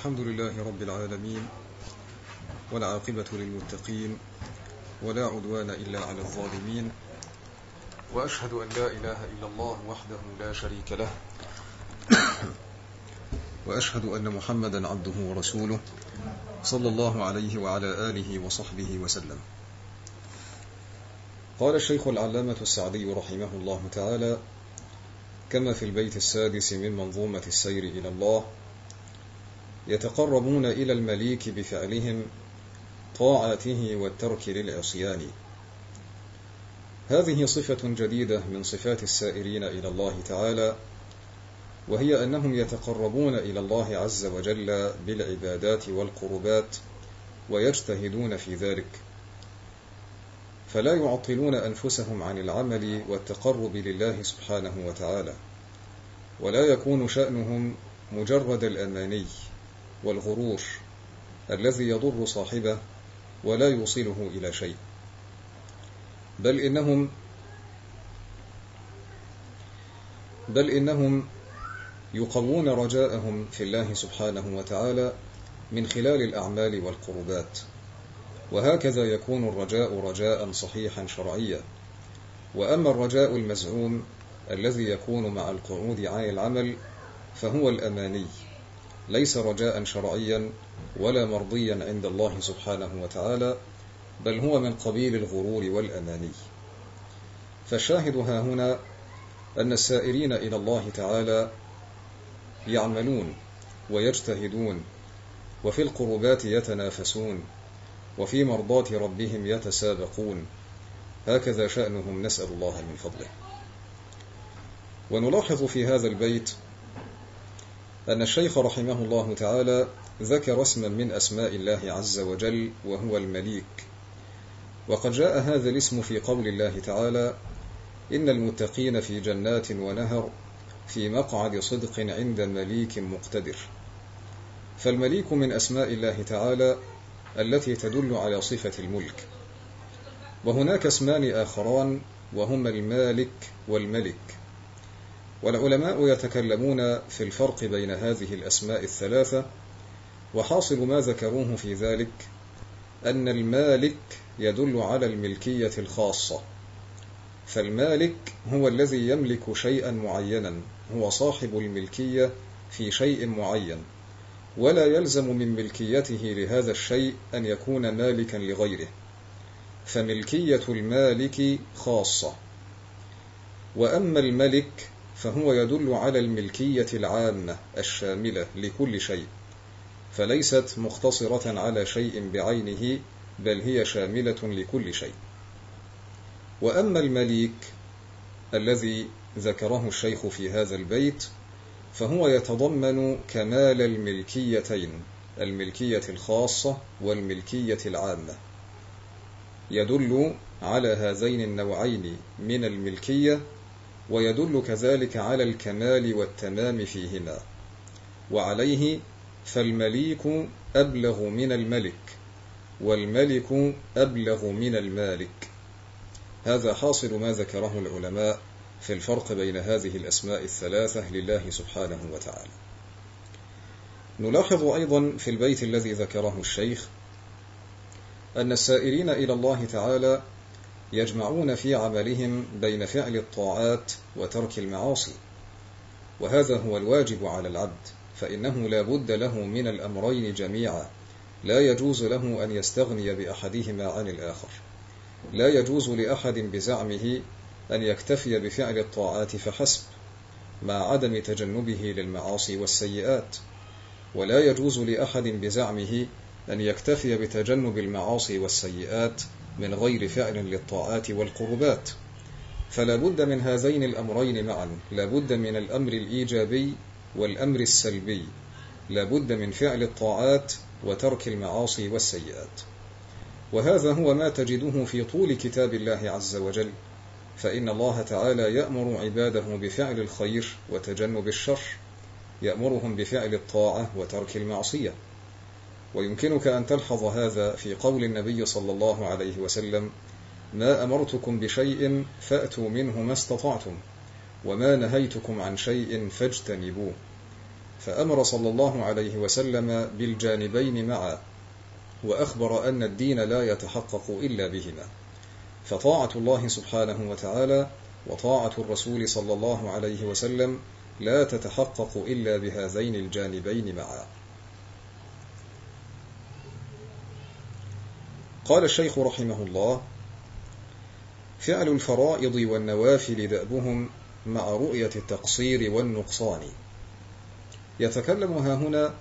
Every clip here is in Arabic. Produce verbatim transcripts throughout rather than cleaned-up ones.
الحمد لله رب العالمين، والعاقبة للمتقين، ولا عدوان إلا على الظالمين، وأشهد أن لا إله إلا الله وحده لا شريك له، وأشهد أن محمدا عبده ورسوله صلى الله عليه وعلى آله وصحبه وسلم. قال الشيخ العلامة السعدي رحمه الله تعالى كما في البيت السادس من منظومة السير إلى الله: يتقربون إلى المليك بفعلهم طاعته والترك للعصيان. هذه صفة جديدة من صفات السائرين إلى الله تعالى، وهي أنهم يتقربون إلى الله عز وجل بالعبادات والقربات ويجتهدون في ذلك، فلا يعطلون أنفسهم عن العمل والتقرب لله سبحانه وتعالى، ولا يكون شأنهم مجرد الأماني والغرور الذي يضر صاحبه ولا يوصله إلى شيء، بل إنهم بل إنهم يقوون رجاءهم في الله سبحانه وتعالى من خلال الأعمال والقربات، وهكذا يكون الرجاء رجاء صحيحا شرعيا. وأما الرجاء المزعوم الذي يكون مع القعود عن العمل فهو الأماني، ليس رجاء شرعيا ولا مرضيا عند الله سبحانه وتعالى، بل هو من قبيل الغرور والأماني. فالشاهد ها هنا أن السائرين إلى الله تعالى يعملون ويجتهدون، وفي القربات يتنافسون، وفي مرضات ربهم يتسابقون، هكذا شأنهم، نسأل الله من فضله. ونلاحظ في هذا البيت أن الشيخ رحمه الله تعالى ذكر اسما من أسماء الله عز وجل وهو المليك، وقد جاء هذا الاسم في قول الله تعالى: إن المتقين في جنات ونهر في مقعد صدق عند مليك مقتدر. فالمليك من أسماء الله تعالى التي تدل على صفة الملك. وهناك اسمان آخران وهما المالك والملك، والعلماء يتكلمون في الفرق بين هذه الأسماء الثلاثة، وحاصل ما ذكروه في ذلك أن المالك يدل على الملكية الخاصة، فالمالك هو الذي يملك شيئا معينا، هو صاحب الملكية في شيء معين، ولا يلزم من ملكيته لهذا الشيء أن يكون مالكا لغيره، فملكية المالك خاصة. وأما الملك فهو يدل على الملكية العامة الشاملة لكل شيء، فليست مختصرة على شيء بعينه، بل هي شاملة لكل شيء. وأما المليك الذي ذكره الشيخ في هذا البيت فهو يتضمن كمال الملكيتين، الملكية الخاصة والملكية العامة، يدل على هذين النوعين من الملكية، ويدل كذلك على الكمال والتمام فيهما. وعليه فالمليك أبلغ من الملك، والملك أبلغ من المالك. هذا حاصل ما ذكره العلماء في الفرق بين هذه الأسماء الثلاثة لله سبحانه وتعالى. نلاحظ أيضا في البيت الذي ذكره الشيخ أن السائرين إلى الله تعالى يجمعون في عملهم بين فعل الطاعات وترك المعاصي، وهذا هو الواجب على العبد، فإنه لا بد له من الأمرين جميعا، لا يجوز له أن يستغني بأحدهما عن الآخر. لا يجوز لأحد بزعمه أن يكتفي بفعل الطاعات فحسب مع عدم تجنبه للمعاصي والسيئات، ولا يجوز لأحد بزعمه أن يكتفي بتجنب المعاصي والسيئات من غير فعل للطاعات والقربات. فلا بد من هذين الأمرين معا، لا بد من الأمر الإيجابي والأمر السلبي، لا بد من فعل الطاعات وترك المعاصي والسيئات. وهذا هو ما تجده في طول كتاب الله عز وجل، فإن الله تعالى يأمر عباده بفعل الخير وتجنب الشر، يأمرهم بفعل الطاعة وترك المعصية. ويمكنك أن تلحظ هذا في قول النبي صلى الله عليه وسلم: ما أمرتكم بشيء فأتوا منه ما استطعتم، وما نهيتكم عن شيء فاجتنبوه. فأمر صلى الله عليه وسلم بالجانبين معا، وأخبر أن الدين لا يتحقق إلا بهما، فطاعة الله سبحانه وتعالى وطاعة الرسول صلى الله عليه وسلم لا تتحقق إلا بهذين الجانبين معا. قال الشيخ رحمه الله: فعل الفرائض والنوافل دأبهم مع رؤية التقصير والنقصان. يتكلم ها هنا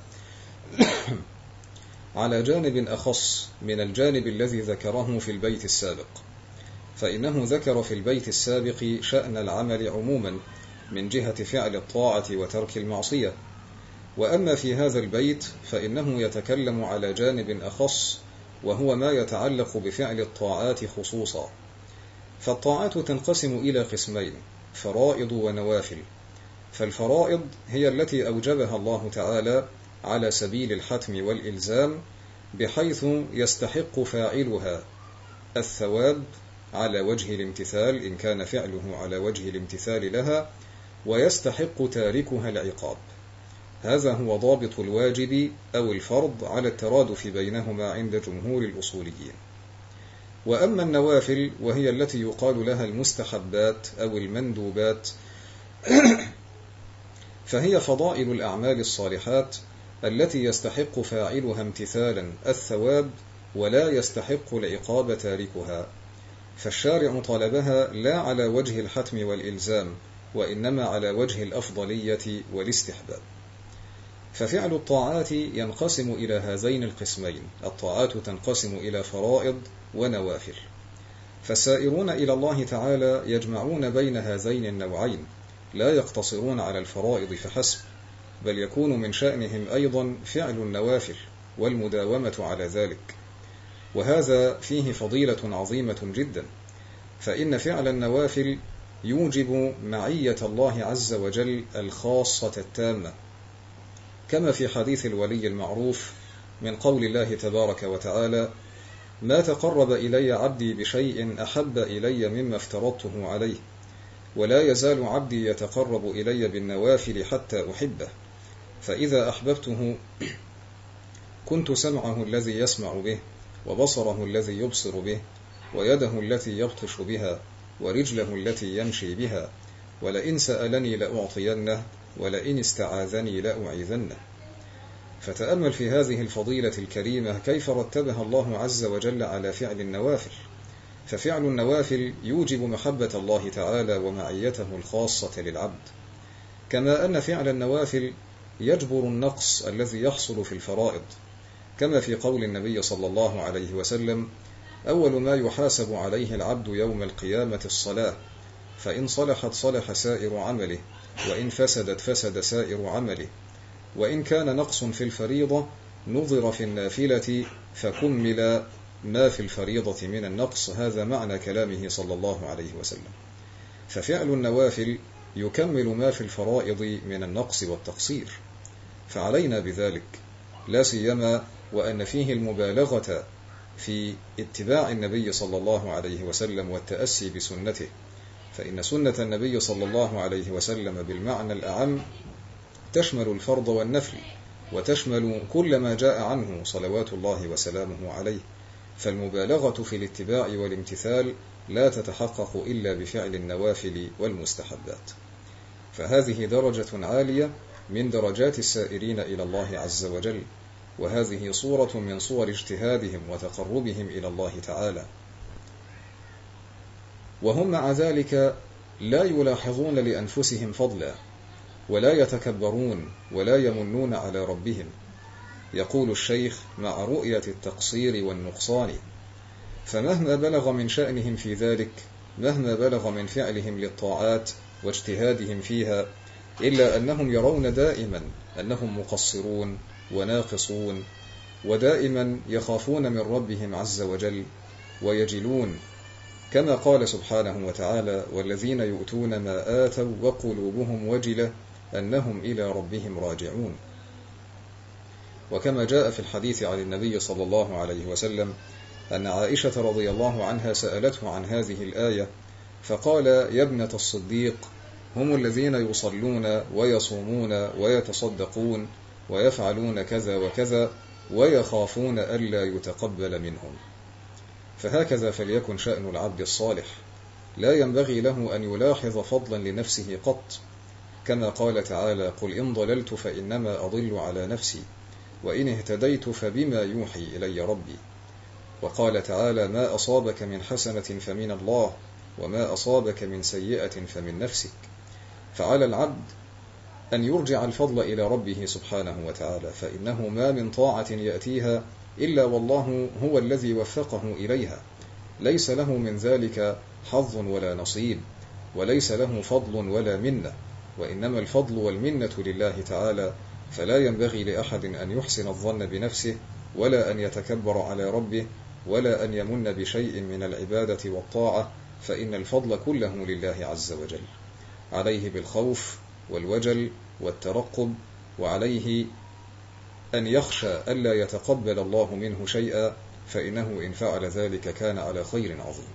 على جانب أخص من الجانب الذي ذكره في البيت السابق، فإنه ذكر في البيت السابق شأن العمل عموما من جهة فعل الطاعة وترك المعصية، وأما في هذا البيت فإنه يتكلم على جانب أخص، وهو ما يتعلق بفعل الطاعات خصوصا. فالطاعات تنقسم إلى قسمين: فرائض ونوافل. فالفرائض هي التي أوجبها الله تعالى على سبيل الحتم والإلزام، بحيث يستحق فاعلها الثواب على وجه الامتثال إن كان فعله على وجه الامتثال لها، ويستحق تاركها العقاب. هذا هو ضابط الواجب أو الفرض على الترادف بينهما عند جمهور الأصوليين. وأما النوافل وهي التي يقال لها المستحبات أو المندوبات، فهي فضائل الأعمال الصالحات التي يستحق فاعلها امتثالا الثواب ولا يستحق العقاب تاركها، فالشارع طلبها لا على وجه الحتم والإلزام، وإنما على وجه الأفضلية والاستحباب. ففعل الطاعات ينقسم إلى هذين القسمين: الطاعات تنقسم إلى فرائض ونوافل. فالسائرون إلى الله تعالى يجمعون بين هذين النوعين، لا يقتصرون على الفرائض فحسب، بل يكون من شأنهم أيضا فعل النوافل والمداومة على ذلك، وهذا فيه فضيلة عظيمة جدا، فإن فعل النوافل يوجب معية الله عز وجل الخاصة التامة، كما في حديث الولي المعروف من قول الله تبارك وتعالى: ما تقرب إلي عبدي بشيء أحب إلي مما افترضته عليه، ولا يزال عبدي يتقرب إلي بالنوافل حتى أحبه، فإذا أحببته كنت سمعه الذي يسمع به، وبصره الذي يبصر به، ويده التي يبطش بها، ورجله التي يمشي بها، ولئن سألني لأعطينه، ولئن استعاذني لأعيذنه. فتأمل في هذه الفضيلة الكريمة كيف رتبها الله عز وجل على فعل النوافل. ففعل النوافل يوجب محبة الله تعالى ومعيته الخاصة للعبد، كما أن فعل النوافل يجبر النقص الذي يحصل في الفرائض، كما في قول النبي صلى الله عليه وسلم: أول ما يحاسب عليه العبد يوم القيامة الصلاة، فإن صلحت صلح سائر عمله، وإن فسدت فسد سائر عمله، وإن كان نقص في الفريضة نظر في النافلة فكمل ما في الفريضة من النقص. هذا معنى كلامه صلى الله عليه وسلم. ففعل النوافل يكمل ما في الفرائض من النقص والتقصير، فعلينا بذلك، لا سيما وأن فيه المبالغة في اتباع النبي صلى الله عليه وسلم والتأسي بسنته، فإن سنة النبي صلى الله عليه وسلم بالمعنى الأعم تشمل الفرض والنفل، وتشمل كل ما جاء عنه صلوات الله وسلامه عليه، فالمبالغة في الاتباع والامتثال لا تتحقق إلا بفعل النوافل والمستحبات. فهذه درجة عالية من درجات السائرين إلى الله عز وجل، وهذه صورة من صور اجتهادهم وتقربهم إلى الله تعالى، وهم مع ذلك لا يلاحظون لأنفسهم فضلا، ولا يتكبرون ولا يمنون على ربهم. يقول الشيخ: مع رؤية التقصير والنقصان، فمهما بلغ من شأنهم في ذلك، مهما بلغ من فعلهم للطاعات واجتهادهم فيها، إلا أنهم يرون دائما أنهم مقصرون وناقصون، ودائما يخافون من ربهم عز وجل ويجلون، كما قال سبحانه وتعالى: والذين يؤتون ما آتوا وقلوبهم وجلة أنهم إلى ربهم راجعون. وكما جاء في الحديث عن النبي صلى الله عليه وسلم أن عائشة رضي الله عنها سألته عن هذه الآية، فقال: يا ابنة الصديق، هم الذين يصلون ويصومون ويتصدقون ويفعلون كذا وكذا ويخافون ألا يتقبل منهم. فهكذا فليكن شأن العبد الصالح، لا ينبغي له أن يلاحظ فضلا لنفسه قط، كما قال تعالى: قل إن ضللت فإنما أضل على نفسي وإن اهتديت فبما يوحي إلي ربي. وقال تعالى: ما أصابك من حسنة فمن الله وما أصابك من سيئة فمن نفسك. فعلى العبد أن يرجع الفضل إلى ربه سبحانه وتعالى، فإنه ما من طاعة يأتيها إلا والله هو الذي وفقه إليها، ليس له من ذلك حظ ولا نصيب، وليس له فضل ولا منة، وإنما الفضل والمنة لله تعالى. فلا ينبغي لأحد أن يحسن الظن بنفسه ولا أن يتكبر على ربه ولا أن يمن بشيء من العبادة والطاعة، فإن الفضل كله لله عز وجل. عليه بالخوف والوجل والترقب، وعليه أن يخشى ألا يتقبل الله منه شيئا، فإنه إن فعل ذلك كان على خير عظيم.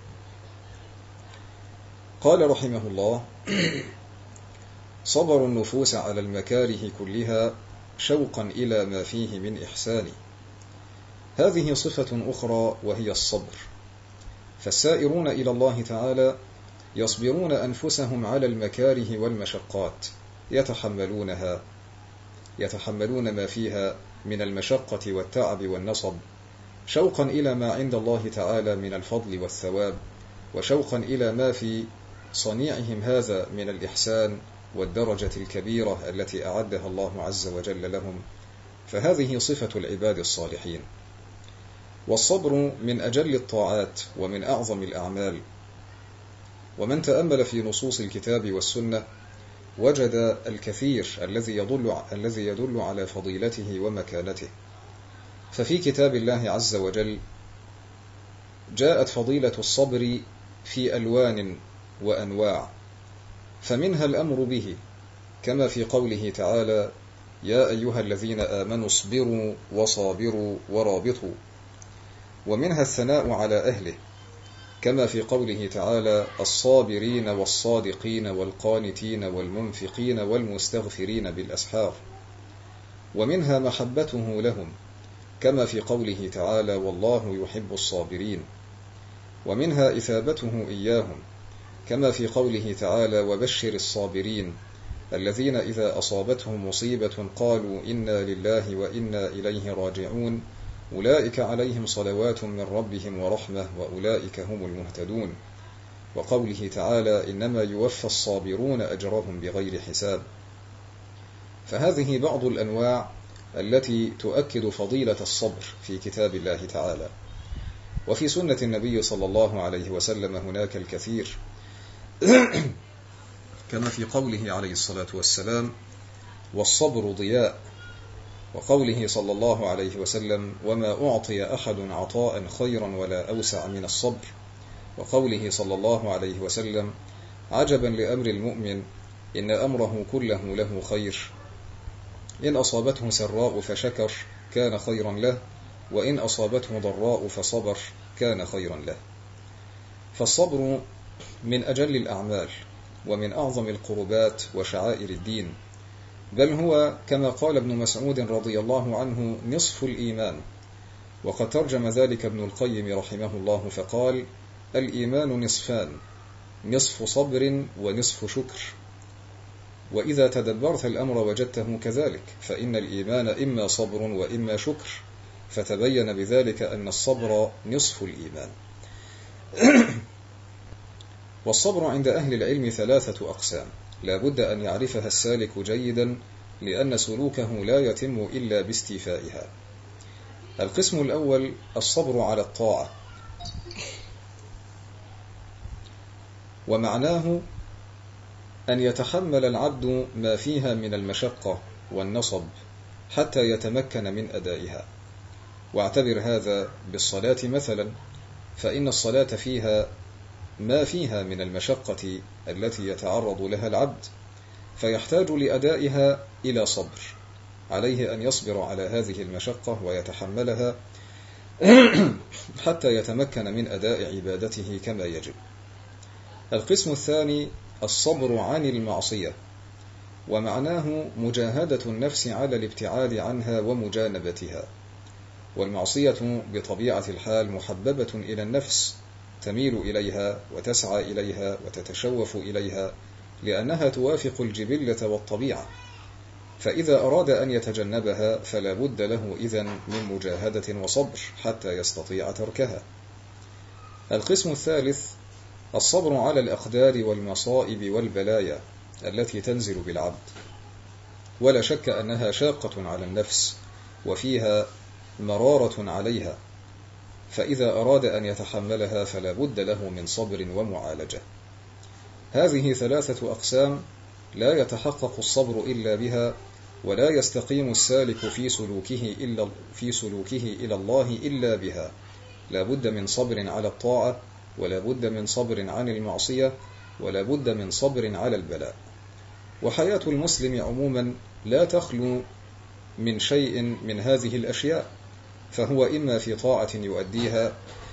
قال رحمه الله: صبر النفوس على المكاره كلها شوقا إلى ما فيه من إحسان. هذه صفة أخرى وهي الصبر. فالسائرون إلى الله تعالى يصبرون أنفسهم على المكاره والمشقات، يتحملونها يتحملون ما فيها من المشقة والتعب والنصب، شوقا إلى ما عند الله تعالى من الفضل والثواب، وشوقا إلى ما في صنيعهم هذا من الإحسان والدرجة الكبيرة التي أعدها الله عز وجل لهم. فهذه صفة العباد الصالحين. والصبر من أجل الطاعات ومن أعظم الأعمال. ومن تأمل في نصوص الكتاب والسنة وجد الكثير الذي يدل الذي يدل على فضيلته ومكانته. ففي كتاب الله عز وجل جاءت فضيلة الصبر في ألوان وأنواع، فمنها الأمر به، كما في قوله تعالى: يا أيها الذين آمنوا اصبروا وصابروا ورابطوا. ومنها الثناء على أهله، كما في قوله تعالى: الصابرين والصادقين والقانتين والمنفقين والمستغفرين بالأسحار. ومنها محبته لهم، كما في قوله تعالى: والله يحب الصابرين. ومنها إثابته إياهم، كما في قوله تعالى: وبشر الصابرين الذين إذا أصابتهم مصيبة قالوا إنا لله وإنا إليه راجعون أولئك عليهم صلوات من ربهم ورحمة وأولئك هم المهتدون. وقوله تعالى: إنما يوفى الصابرون أجرهم بغير حساب. فهذه بعض الأنواع التي تؤكد فضيلة الصبر في كتاب الله تعالى. وفي سنة النبي صلى الله عليه وسلم هناك الكثير، كما في قوله عليه الصلاة والسلام: والصبر ضياء. وقوله صلى الله عليه وسلم: وما أعطي أحد عطاء خيرا ولا أوسع من الصبر. وقوله صلى الله عليه وسلم: عجبا لأمر المؤمن إن أمره كله له خير، إن أصابته سراء فشكر كان خيرا له، وإن أصابته ضراء فصبر كان خيرا له. فالصبر من أجل الأعمال ومن أعظم القربات وشعائر الدين، بل هو كما قال ابن مسعود رضي الله عنه نصف الإيمان. وقد ترجم ذلك ابن القيم رحمه الله فقال: الإيمان نصفان، نصف صبر ونصف شكر. وإذا تدبرت الأمر وجدته كذلك، فإن الإيمان إما صبر وإما شكر، فتبين بذلك أن الصبر نصف الإيمان. والصبر عند أهل العلم ثلاثة أقسام، لا بد أن يعرفها السالك جيدا، لأن سلوكه لا يتم إلا باستيفائها. القسم الأول الصبر على الطاعة، ومعناه أن يتحمل العبد ما فيها من المشقة والنصب حتى يتمكن من أدائها. واعتبر هذا بالصلاة مثلا، فإن الصلاة فيها ما فيها من المشقة التي يتعرض لها العبد، فيحتاج لأدائها إلى صبر. عليه أن يصبر على هذه المشقة ويتحملها حتى يتمكن من أداء عبادته كما يجب. القسم الثاني الصبر عن المعصية، ومعناه مجاهدة النفس على الابتعاد عنها ومجانبتها. والمعصية بطبيعة الحال محببة إلى النفس، تميل إليها وتسعى إليها وتتشوف إليها، لأنها توافق الجبلة والطبيعة. فإذا أراد أن يتجنبها فلا بد له إذن من مجاهدة وصبر حتى يستطيع تركها. القسم الثالث الصبر على الأقدار والمصائب والبلايا التي تنزل بالعبد، ولا شك أنها شاقة على النفس وفيها مرارة عليها، فإذا أراد أن يتحملها فلا بد له من صبر ومعالجة. هذه ثلاثة أقسام لا يتحقق الصبر إلا بها، ولا يستقيم السالك في سلوكه إلا في سلوكه إلى الله إلا بها. لا بد من صبر على الطاعة، ولا بد من صبر عن المعصية، ولا بد من صبر على البلاء. وحياة المسلم عموما لا تخلو من شيء من هذه الأشياء، فهو إما في طاعة يؤديها،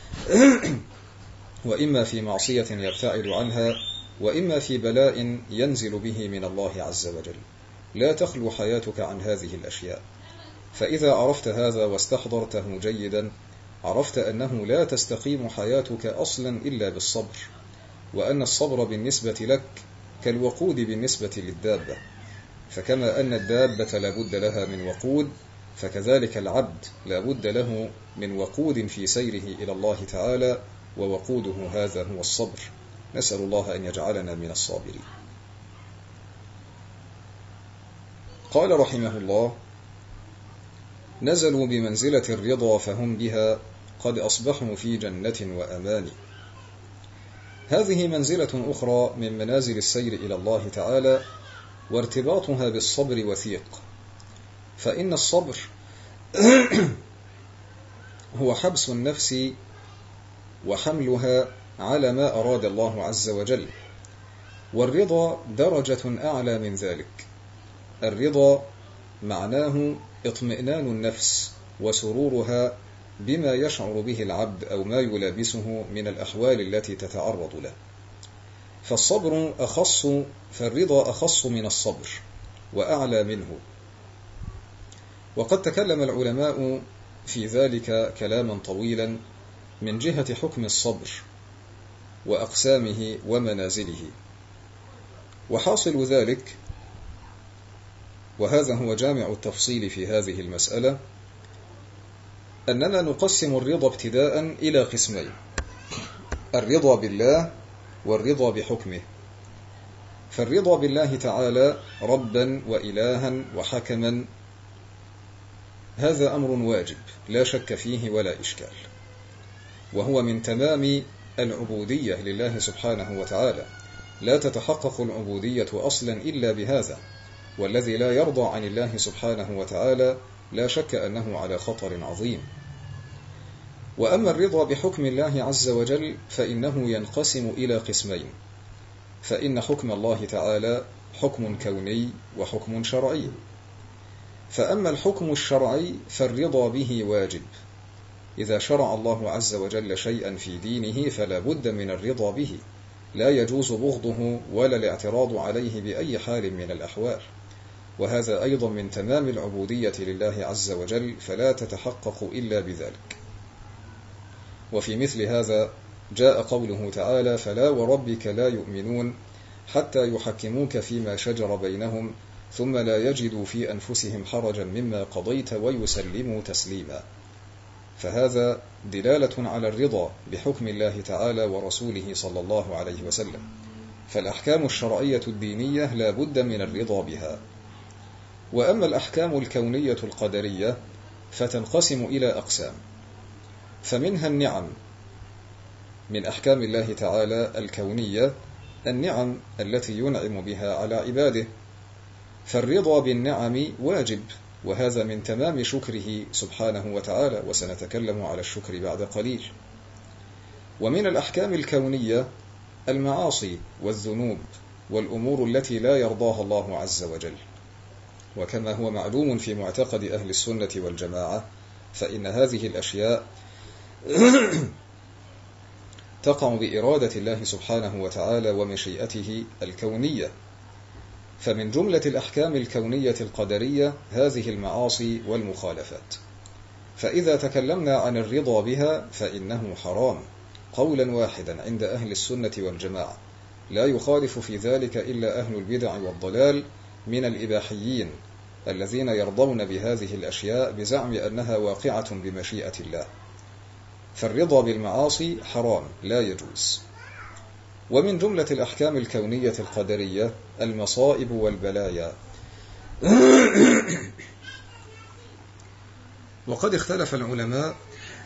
وإما في معصية يبتعد عنها، وإما في بلاء ينزل به من الله عز وجل. لا تخلو حياتك عن هذه الأشياء. فإذا عرفت هذا واستحضرته جيدا، عرفت أنه لا تستقيم حياتك أصلا إلا بالصبر، وأن الصبر بالنسبة لك كالوقود بالنسبة للدابة. فكما أن الدابة لا بد لها من وقود، فكذلك العبد لا بد له من وقود في سيره إلى الله تعالى، ووقوده هذا هو الصبر. نسأل الله أن يجعلنا من الصابرين. قال رحمه الله: نزلوا بمنزلة الرضا فهم بها قد أصبحوا في جنة وأمان. هذه منزلة أخرى من منازل السير إلى الله تعالى، وارتباطها بالصبر وثيق. فإن الصبر هو حبس النفس وحملها على ما أراد الله عز وجل، والرضا درجة أعلى من ذلك. الرضا معناه اطمئنان النفس وسرورها بما يشعر به العبد أو ما يلابسه من الأحوال التي تتعرض له. فالصبر أخص، فالرضا أخص من الصبر وأعلى منه. وقد تكلم العلماء في ذلك كلاما طويلا من جهة حكم الصبر وأقسامه ومنازله. وحاصل ذلك، وهذا هو جامع التفصيل في هذه المسألة، أننا نقسم الرضا ابتداء إلى قسمين: الرضا بالله والرضا بحكمه. فالرضا بالله تعالى ربا وإلها وحكما هذا أمر واجب لا شك فيه ولا إشكال، وهو من تمام العبودية لله سبحانه وتعالى. لا تتحقق العبودية أصلا إلا بهذا، والذي لا يرضى عن الله سبحانه وتعالى لا شك أنه على خطر عظيم. وأما الرضا بحكم الله عز وجل فإنه ينقسم إلى قسمين: فإن حكم الله تعالى حكم كوني وحكم شرعي. فأما الحكم الشرعي فالرضا به واجب. إذا شرع الله عز وجل شيئا في دينه فلا بد من الرضا به، لا يجوز بغضه ولا الاعتراض عليه بأي حال من الأحوال. وهذا أيضا من تمام العبودية لله عز وجل، فلا تتحقق إلا بذلك. وفي مثل هذا جاء قوله تعالى: فلا وربك لا يؤمنون حتى يحكموك فيما شجر بينهم ثم لا يجدوا في أنفسهم حرجا مما قضيت ويسلموا تسليما. فهذا دلالة على الرضا بحكم الله تعالى ورسوله صلى الله عليه وسلم. فالأحكام الشرعية الدينية لا بد من الرضا بها. وأما الأحكام الكونية القدرية فتنقسم إلى أقسام. فمنها النعم، من أحكام الله تعالى الكونية النعم التي ينعم بها على عباده، فالرضا بالنعم واجب، وهذا من تمام شكره سبحانه وتعالى، وسنتكلم على الشكر بعد قليل. ومن الأحكام الكونية المعاصي والذنوب والأمور التي لا يرضاها الله عز وجل. وكما هو معلوم في معتقد أهل السنة والجماعة، فإن هذه الأشياء تقع بإرادة الله سبحانه وتعالى ومشيئته الكونية. فمن جملة الأحكام الكونية القدرية هذه المعاصي والمخالفات. فإذا تكلمنا عن الرضا بها فإنه حرام قولا واحدا عند أهل السنة والجماعة، لا يخالف في ذلك إلا أهل البدع والضلال من الإباحيين الذين يرضون بهذه الأشياء بزعم أنها واقعة بمشيئة الله. فالرضا بالمعاصي حرام لا يجوز. ومن جملة الأحكام الكونية القدرية المصائب والبلايا. وقد اختلف العلماء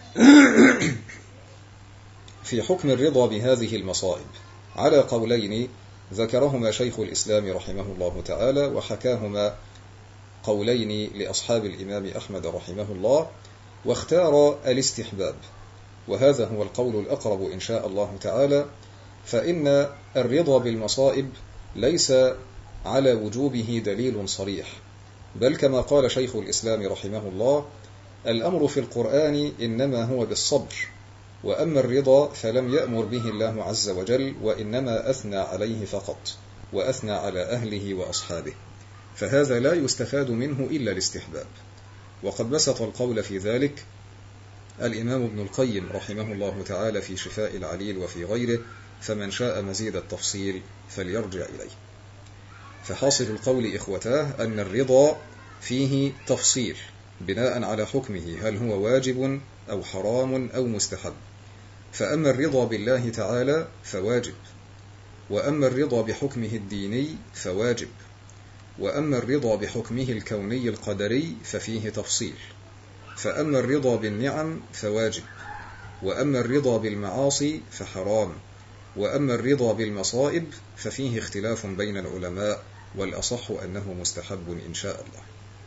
في حكم الرضا بهذه المصائب على قولين ذكرهما شيخ الإسلام رحمه الله تعالى، وحكاهما قولين لأصحاب الإمام أحمد رحمه الله، واختار الاستحباب، وهذا هو القول الأقرب إن شاء الله تعالى. فإن الرضا بالمصائب ليس على وجوبه دليل صريح، بل كما قال شيخ الإسلام رحمه الله: الأمر في القرآن إنما هو بالصبر، وأما الرضا فلم يأمر به الله عز وجل، وإنما أثنى عليه فقط، وأثنى على أهله وأصحابه، فهذا لا يستفاد منه إلا الاستحباب. وقد بسط القول في ذلك الإمام ابن القيم رحمه الله تعالى في شفاء العليل وفي غيره، فمن شاء مزيد التفصيل فليرجع إليه. فحاصل القول إخوتاه أن الرضا فيه تفصيل بناء على حكمه، هل هو واجب أو حرام أو مستحب. فأما الرضا بالله تعالى فواجب، وأما الرضا بحكمه الديني فواجب، وأما الرضا بحكمه الكوني القدري ففيه تفصيل. فأما الرضا بالنعم فواجب، وأما الرضا بالمعاصي فحرام، وأما الرضا بالمصائب ففيه اختلاف بين العلماء، والأصح أنه مستحب إن شاء الله.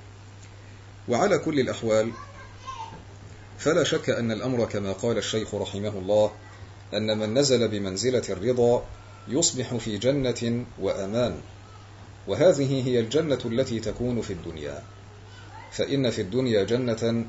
وعلى كل الأحوال فلا شك أن الأمر كما قال الشيخ رحمه الله، أن من نزل بمنزلة الرضا يصبح في جنة وأمان، وهذه هي الجنة التي تكون في الدنيا. فإن في الدنيا جنة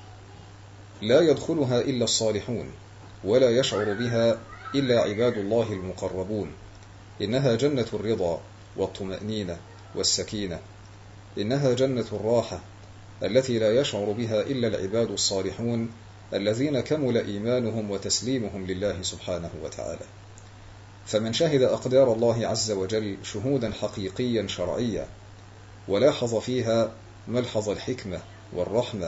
لا يدخلها إلا الصالحون، ولا يشعر بها إلا عباد الله المقربون. إنها جنة الرضا والطمأنينة والسكينة، إنها جنة الراحة التي لا يشعر بها إلا العباد الصالحون الذين كمل إيمانهم وتسليمهم لله سبحانه وتعالى. فمن شهد أقدار الله عز وجل شهودا حقيقيا شرعيا، ولاحظ فيها ملحظ الحكمة والرحمة،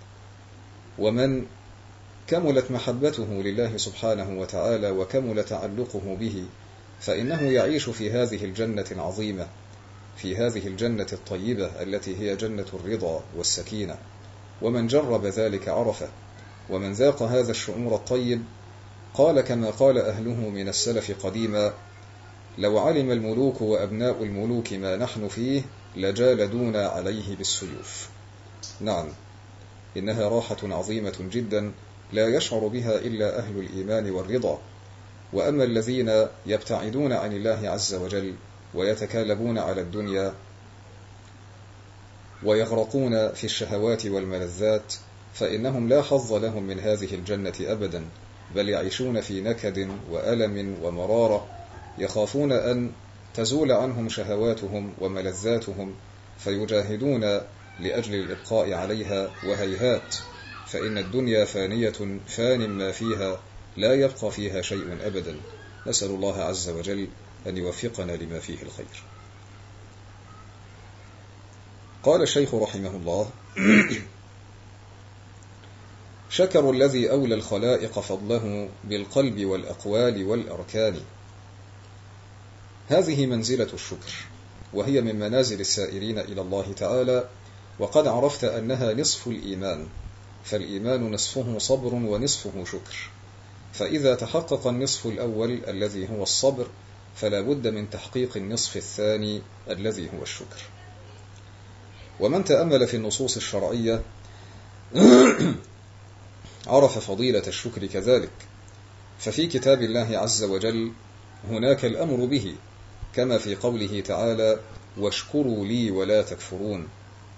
ومن كملت محبته لله سبحانه وتعالى وكمل تعلقه به، فإنه يعيش في هذه الجنة العظيمة، في هذه الجنة الطيبة التي هي جنة الرضا والسكينة. ومن جرب ذلك عرفه، ومن ذاق هذا الشعور الطيب قال كما قال أهله من السلف قديما: لو علم الملوك وأبناء الملوك ما نحن فيه لجالدونا عليه بالسيوف. نعم، إنها راحة عظيمة جدا لا يشعر بها إلا أهل الإيمان والرضا. وأما الذين يبتعدون عن الله عز وجل ويتكالبون على الدنيا ويغرقون في الشهوات والملذات، فإنهم لا حظ لهم من هذه الجنة أبدا، بل يعيشون في نكد وألم ومرارة، يخافون أن تزول عنهم شهواتهم وملذاتهم، فيجاهدون لأجل الإبقاء عليها، وهيهات، فإن الدنيا فانية فان ما فيها، لا يبقى فيها شيء أبدا. نسأل الله عز وجل أن يوفقنا لما فيه الخير. قال الشيخ رحمه الله: شكر الذي أولى الخلائق فضله بالقلب والأقوال والأركان. هذه منزلة الشكر، وهي من منازل السائرين إلى الله تعالى، وقد عرفت أنها نصف الإيمان، فالإيمان نصفه صبر ونصفه شكر. فإذا تحقق النصف الأول الذي هو الصبر، فلا بد من تحقيق النصف الثاني الذي هو الشكر. ومن تأمل في النصوص الشرعية عرف فضيلة الشكر كذلك. ففي كتاب الله عز وجل هناك الأمر به، كما في قوله تعالى: واشكروا لي ولا تكفرون.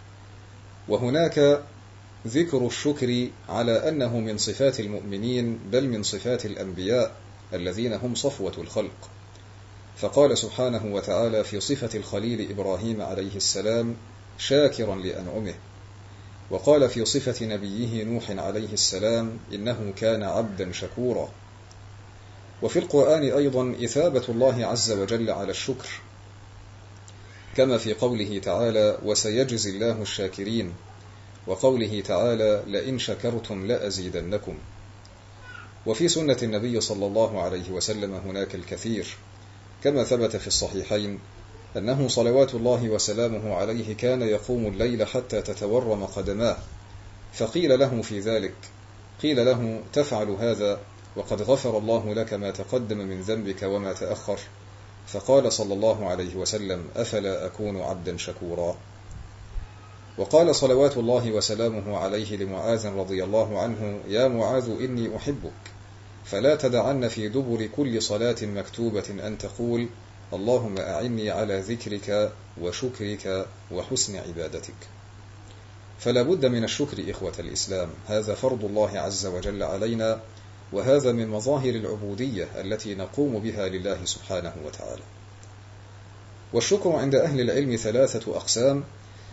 وهناك ذكر الشكر على أنه من صفات المؤمنين بل من صفات الأنبياء، الذين هم صفوة الخلق. فقال سبحانه وتعالى في صفة الخليل إبراهيم عليه السلام شاكرا لأنعمه، وقال في صفة نبيه نوح عليه السلام إنه كان عبدا شكورا. وفي القرآن أيضا إثابة الله عز وجل على الشكر، كما في قوله تعالى وسيجزي الله الشاكرين، وقوله تعالى لئن شكرتم لأزيدنكم. وفي سنة النبي صلى الله عليه وسلم هناك الكثير، كما ثبت في الصحيحين أنه صلوات الله وسلامه عليه كان يقوم الليل حتى تتورم قدماه، فقيل له في ذلك قيل له تفعل هذا وقد غفر الله لك ما تقدم من ذنبك وما تأخر؟ فقال صلى الله عليه وسلم أفلا أكون عبدا شكورا. وقال صلوات الله وسلامه عليه لمعاذ رضي الله عنه يا معاذ إني أحبك فلا تدعن في دبر كل صلاة مكتوبة أن تقول اللهم أعني على ذكرك وشكرك وحسن عبادتك. فلا بد من الشكر إخوة الإسلام، هذا فرض الله عز وجل علينا، وهذا من مظاهر العبودية التي نقوم بها لله سبحانه وتعالى. والشكر عند أهل العلم ثلاثة أقسام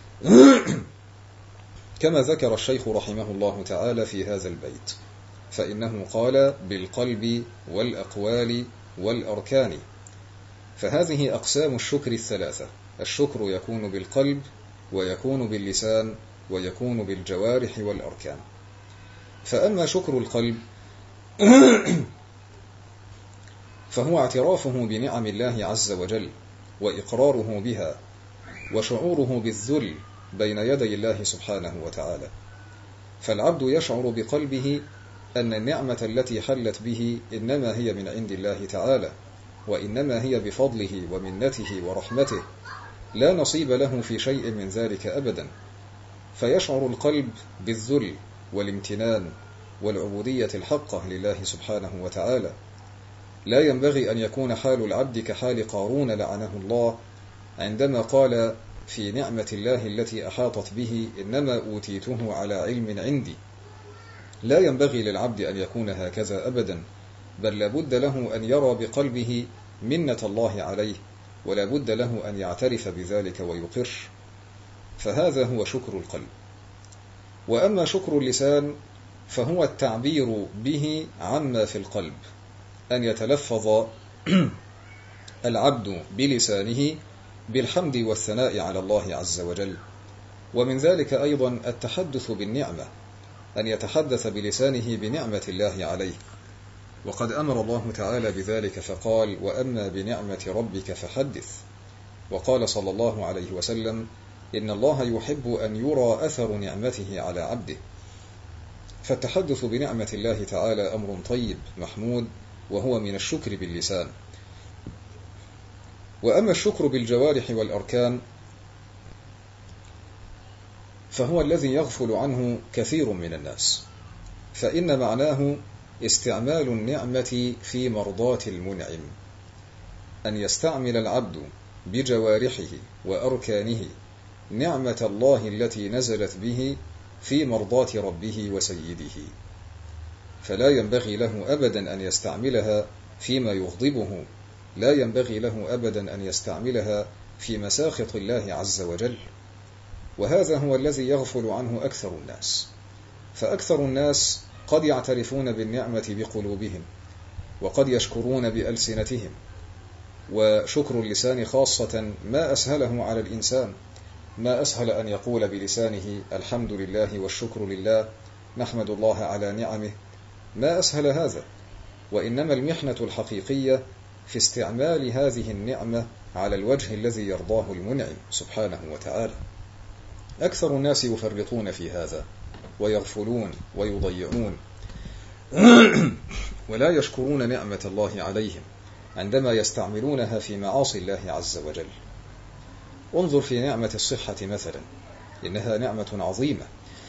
كما ذكر الشيخ رحمه الله تعالى في هذا البيت، فإنه قال بالقلب والأقوال والأركان. فهذه أقسام الشكر الثلاثة، الشكر يكون بالقلب ويكون باللسان ويكون بالجوارح والأركان. فأما شكر القلب فهو اعترافه بنعم الله عز وجل وإقراره بها وشعوره بالذل بين يدي الله سبحانه وتعالى. فالعبد يشعر بقلبه أن النعمة التي حلت به إنما هي من عند الله تعالى، وإنما هي بفضله ومنته ورحمته، لا نصيب له في شيء من ذلك أبدا. فيشعر القلب بالذل والامتنان والعبودية الحقة لله سبحانه وتعالى. لا ينبغي أن يكون حال العبد كحال قارون لعنه الله عندما قال في نعمة الله التي أحاطت به إنما أوتيته على علم عندي. لا ينبغي للعبد أن يكون هكذا أبدا، بل لابد له أن يرى بقلبه منة الله عليه، ولا بد له أن يعترف بذلك ويقر. فهذا هو شكر القلب. وأما شكر اللسان فهو التعبير به عما في القلب، أن يتلفظ العبد بلسانه بالحمد والثناء على الله عز وجل. ومن ذلك أيضا التحدث بالنعمة، أن يتحدث بلسانه بنعمة الله عليه، وقد أمر الله تعالى بذلك فقال وأما بنعمة ربك فحدث. وقال صلى الله عليه وسلم إن الله يحب أن يرى أثر نعمته على عبده. فالتحدث بنعمة الله تعالى أمر طيب محمود، وهو من الشكر باللسان. وأما الشكر بالجوارح والأركان فهو الذي يغفل عنه كثير من الناس، فإن معناه استعمال النعمة في مرضاة المنعم، أن يستعمل العبد بجوارحه وأركانه نعمة الله التي نزلت به في مرضاة ربه وسيده. فلا ينبغي له أبدا أن يستعملها فيما يغضبه، لا ينبغي له أبدا أن يستعملها في مساخط الله عز وجل. وهذا هو الذي يغفل عنه أكثر الناس. فأكثر الناس قد يعترفون بالنعمة بقلوبهم، وقد يشكرون بألسنتهم، وشكر اللسان خاصة ما أسهله على الإنسان، ما أسهل أن يقول بلسانه الحمد لله والشكر لله نحمد الله على نعمه، ما أسهل هذا. وإنما المحنة الحقيقية في استعمال هذه النعمة على الوجه الذي يرضاه المنعم سبحانه وتعالى. أكثر الناس يفرطون في هذا ويغفلون ويضيعون ولا يشكرون نعمة الله عليهم عندما يستعملونها في معاصي الله عز وجل. انظر في نعمة الصحة مثلا، إنها نعمة عظيمة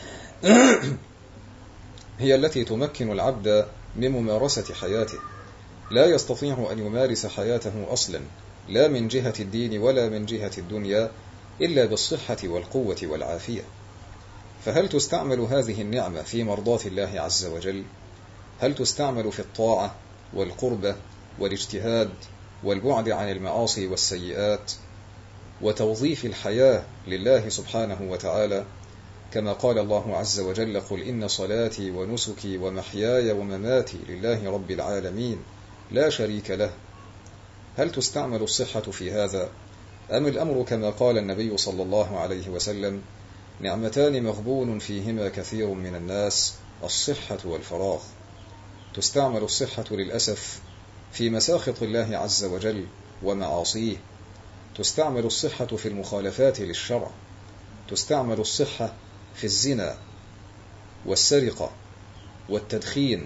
هي التي تمكن العبد من ممارسة حياته. لا يستطيع أن يمارس حياته أصلا، لا من جهة الدين ولا من جهة الدنيا، إلا بالصحة والقوة والعافية. فهل تستعمل هذه النعمة في مرضاة الله عز وجل؟ هل تستعمل في الطاعة والقربة والاجتهاد والبعد عن المعاصي والسيئات، وتوظيف الحياة لله سبحانه وتعالى، كما قال الله عز وجل: قل إن صلاتي ونسكي ومحياي ومماتي لله رب العالمين لا شريك له. هل تستعمل الصحة في هذا؟ أم الأمر كما قال النبي صلى الله عليه وسلم: نعمتان مغبون فيهما كثير من الناس، الصحة والفراغ. تستعمل الصحة للأسف في مساخط الله عز وجل ومعاصيه، تستعمل الصحة في المخالفات للشرع، تستعمل الصحة في الزنا والسرقة والتدخين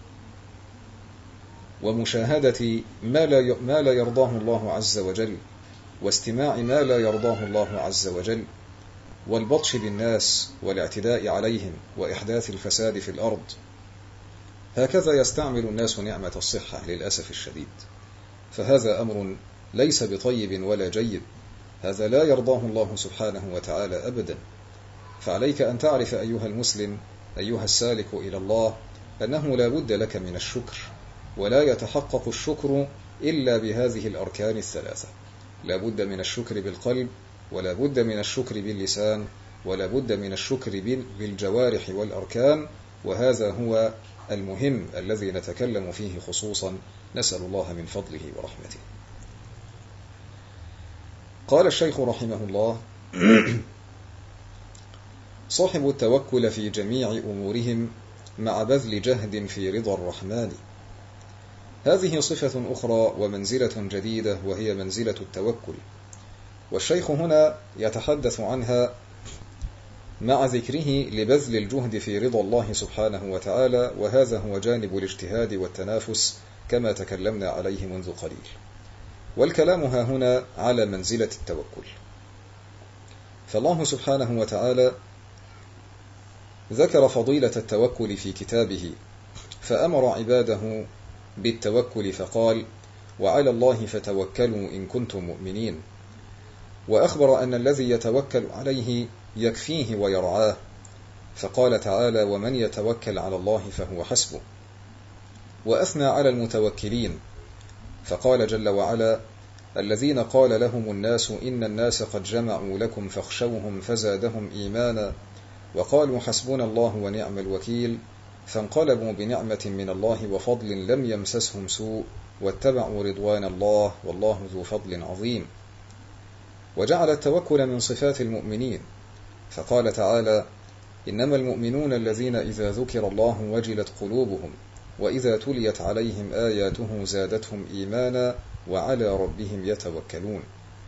ومشاهدة ما لا ما لا يرضاه الله عز وجل، واستماع ما لا يرضاه الله عز وجل، والبطش بالناس والاعتداء عليهم وإحداث الفساد في الأرض. هكذا يستعمل الناس نعمة الصحة للأسف الشديد، فهذا أمر ليس بطيب ولا جيد، هذا لا يرضاه الله سبحانه وتعالى أبدا. فعليك أن تعرف أيها المسلم، أيها السالك إلى الله، أنه لا بد لك من الشكر، ولا يتحقق الشكر إلا بهذه الأركان الثلاثة. لا بد من الشكر بالقلب، ولا بد من الشكر باللسان، ولا بد من الشكر بالجوارح والأركان، وهذا هو المهم الذي نتكلم فيه خصوصا، نسأل الله من فضله ورحمته. قال الشيخ رحمه الله: صاحب التوكل في جميع أمورهم مع بذل جهد في رضا الرحمن. هذه صفة أخرى ومنزلة جديدة، وهي منزلة التوكل، والشيخ هنا يتحدث عنها مع ذكره لبذل الجهد في رضا الله سبحانه وتعالى، وهذا هو جانب الاجتهاد والتنافس كما تكلمنا عليه منذ قليل. والكلام ها هنا على منزلة التوكل. فالله سبحانه وتعالى ذكر فضيلة التوكل في كتابه، فأمر عباده بالتوكل فقال: وعلى الله فتوكلوا إن كنتم مؤمنين. وأخبر أن الذي يتوكل عليه يكفيه ويرعاه، فقال تعالى: ومن يتوكل على الله فهو حسبه. وأثنى على المتوكلين فقال جل وعلا: الذين قال لهم الناس إن الناس قد جمعوا لكم فاخشوهم فزادهم إيمانا وقالوا حسبنا الله ونعم الوكيل، فانقلبوا بنعمة من الله وفضل لم يمسسهم سوء واتبعوا رضوان الله والله ذو فضل عظيم. وجعل التوكل من صفات المؤمنين، فقال تعالى: إنما المؤمنون الذين إذا ذكر الله وجلت قلوبهم وإذا تليت عليهم آياته زادتهم إيمانا وعلى ربهم يتوكلون.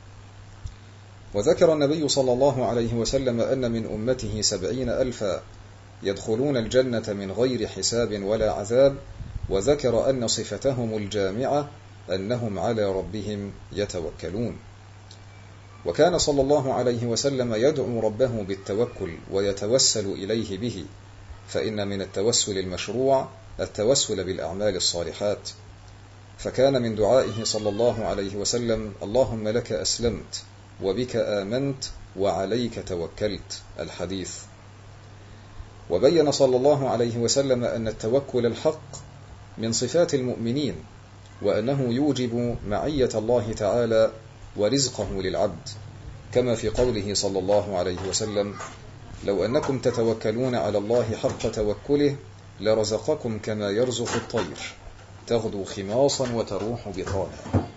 وذكر النبي صلى الله عليه وسلم أن من أمته سبعين ألفا يدخلون الجنة من غير حساب ولا عذاب، وذكر أن صفتهم الجامعة أنهم على ربهم يتوكلون. وكان صلى الله عليه وسلم يدعو ربه بالتوكل ويتوسل إليه به، فإن من التوسل المشروع التوسل بالأعمال الصالحات، فكان من دعائه صلى الله عليه وسلم: اللهم لك أسلمت وبك آمنت وعليك توكلت، الحديث. وبين صلى الله عليه وسلم أن التوكل الحق من صفات المؤمنين، وأنه يوجب معية الله تعالى ورزقه للعبد، كما في قوله صلى الله عليه وسلم: لو أنكم تتوكلون على الله حق توكله لرزقكم كما يرزق الطير تغدو خماصا وتروح بطانا.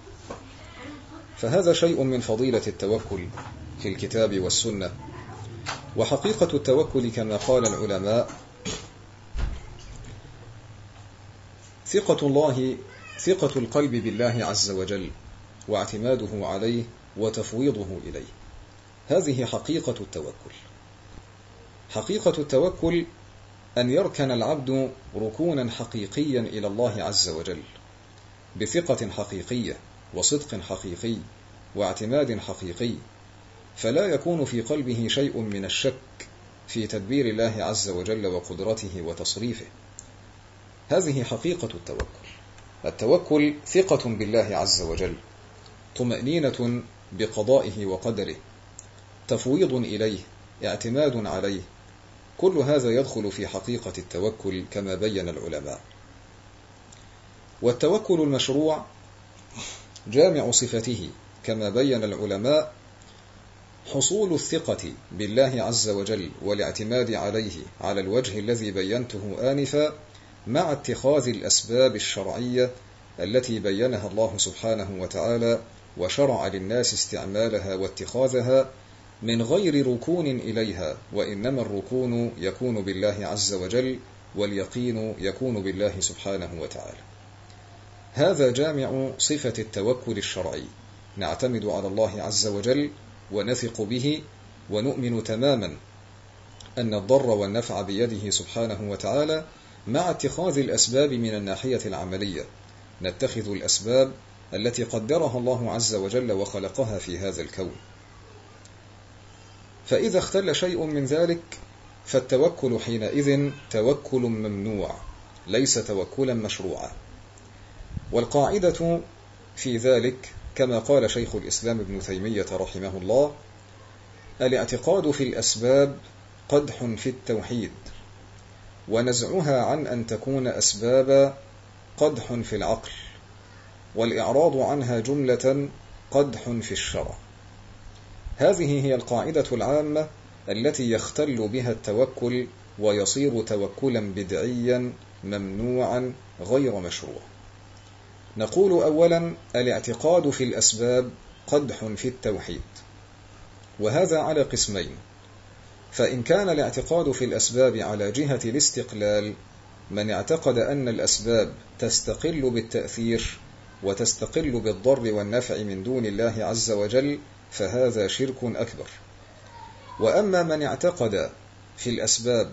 فهذا شيء من فضيلة التوكل في الكتاب والسنة. وحقيقة التوكل كما قال العلماء: ثقة الله ثقة القلب بالله عز وجل واعتماده عليه وتفويضه إليه، هذه حقيقة التوكل. حقيقة التوكل أن يركن العبد ركونا حقيقيا إلى الله عز وجل بثقة حقيقية وصدق حقيقي واعتماد حقيقي، فلا يكون في قلبه شيء من الشك في تدبير الله عز وجل وقدرته وتصريفه. هذه حقيقة التوكل. التوكل ثقة بالله عز وجل، طمأنينة بقضائه وقدره، تفويض إليه، اعتماد عليه، كل هذا يدخل في حقيقة التوكل كما بين العلماء. والتوكل المشروع جامع صفته كما بين العلماء حصول الثقة بالله عز وجل والاعتماد عليه على الوجه الذي بينته آنفا، مع اتخاذ الأسباب الشرعية التي بينها الله سبحانه وتعالى وشرع للناس استعمالها واتخاذها من غير ركون إليها، وإنما الركون يكون بالله عز وجل واليقين يكون بالله سبحانه وتعالى. هذا جامع صفة التوكل الشرعي، نعتمد على الله عز وجل ونثق به ونؤمن تماما أن الضر والنفع بيده سبحانه وتعالى، مع اتخاذ الأسباب من الناحية العملية، نتخذ الأسباب التي قدرها الله عز وجل وخلقها في هذا الكون. فإذا اختل شيء من ذلك فالتوكل حينئذ توكل ممنوع، ليس توكلا مشروعا. والقاعدة في ذلك كما قال شيخ الإسلام ابن تيمية رحمه الله: الاعتقاد في الأسباب قدح في التوحيد، ونزعها عن أن تكون أسباب قدح في العقل، والإعراض عنها جملة قدح في الشرع. هذه هي القاعدة العامة التي يختل بها التوكل ويصير توكلا بدعيا ممنوعا غير مشروع. نقول أولا: الاعتقاد في الأسباب قدح في التوحيد، وهذا على قسمين. فإن كان الاعتقاد في الأسباب على جهة الاستقلال، من اعتقد أن الأسباب تستقل بالتأثير وتستقل بالضر والنفع من دون الله عز وجل، فهذا شرك أكبر. وأما من اعتقد في الأسباب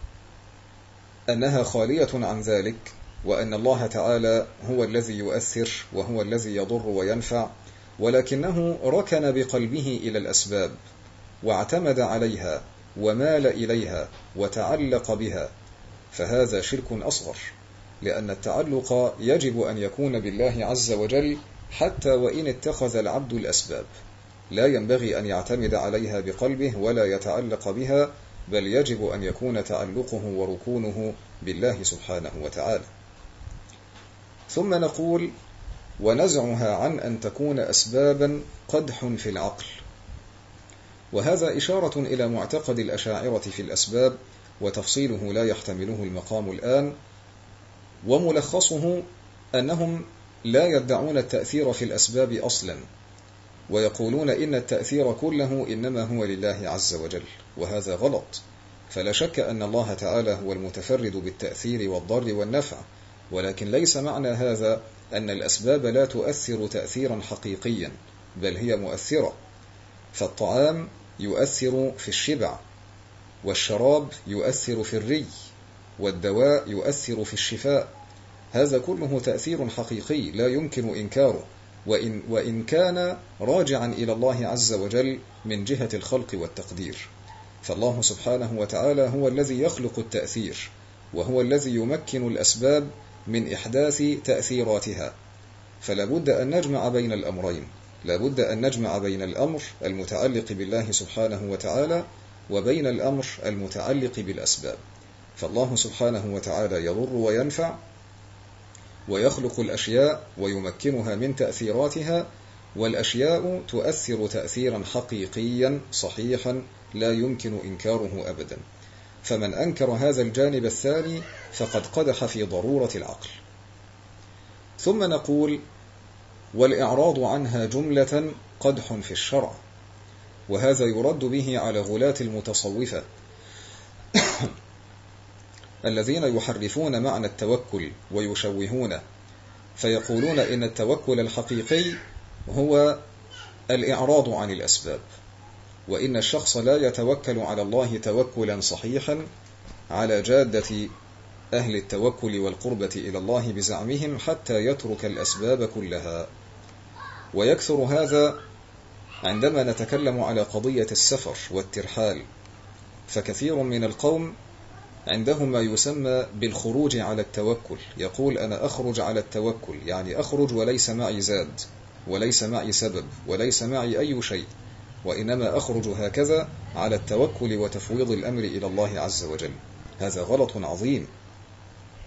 أنها خالية عن ذلك، وأن الله تعالى هو الذي يؤثر وهو الذي يضر وينفع، ولكنه ركن بقلبه إلى الأسباب واعتمد عليها ومال إليها وتعلق بها، فهذا شرك أصغر، لأن التعلق يجب أن يكون بالله عز وجل حتى وإن اتخذ العبد الأسباب، لا ينبغي أن يعتمد عليها بقلبه ولا يتعلق بها، بل يجب أن يكون تعلقه وركونه بالله سبحانه وتعالى. ثم نقول: ونزعها عن أن تكون أسبابا قدح في العقل، وهذا إشارة إلى معتقد الأشاعرة في الأسباب، وتفصيله لا يحتمله المقام الآن، وملخصه أنهم لا يدعون التأثير في الأسباب أصلا، ويقولون إن التأثير كله إنما هو لله عز وجل، وهذا غلط. فلا شك أن الله تعالى هو المتفرد بالتأثير والضر والنفع، ولكن ليس معنى هذا أن الأسباب لا تؤثر تأثيرا حقيقيا، بل هي مؤثرة. فالطعام يؤثر في الشبع، والشراب يؤثر في الري، والدواء يؤثر في الشفاء، هذا كله تأثير حقيقي لا يمكن إنكاره، وإن, وإن كان راجعا إلى الله عز وجل من جهة الخلق والتقدير. فالله سبحانه وتعالى هو الذي يخلق التأثير، وهو الذي يمكن الأسباب من إحداث تأثيراتها. فلا بد أن نجمع بين الأمرين، لا بد أن نجمع بين الأمر المتعلق بالله سبحانه وتعالى وبين الأمر المتعلق بالأسباب. فالله سبحانه وتعالى يضر وينفع ويخلق الأشياء ويمكنها من تأثيراتها، والأشياء تؤثر تأثيرا حقيقيا صحيحا لا يمكن إنكاره أبدا. فمن أنكر هذا الجانب الثاني فقد قدح في ضرورة العقل. ثم نقول: والإعراض عنها جملة قدح في الشرع، وهذا يرد به على غلاة المتصوفة الذين يحرفون معنى التوكل ويشوهونه، فيقولون إن التوكل الحقيقي هو الإعراض عن الأسباب، وإن الشخص لا يتوكل على الله توكلا صحيحا على جادة أهل التوكل والقربة إلى الله بزعمهم حتى يترك الأسباب كلها. ويكثر هذا عندما نتكلم على قضية السفر والترحال، فكثير من القوم عندهم ما يسمى بالخروج على التوكل، يقول أنا أخرج على التوكل، يعني أخرج وليس معي زاد وليس معي سبب وليس معي أي شيء، وإنما أخرج هكذا على التوكل وتفويض الأمر إلى الله عز وجل. هذا غلط عظيم،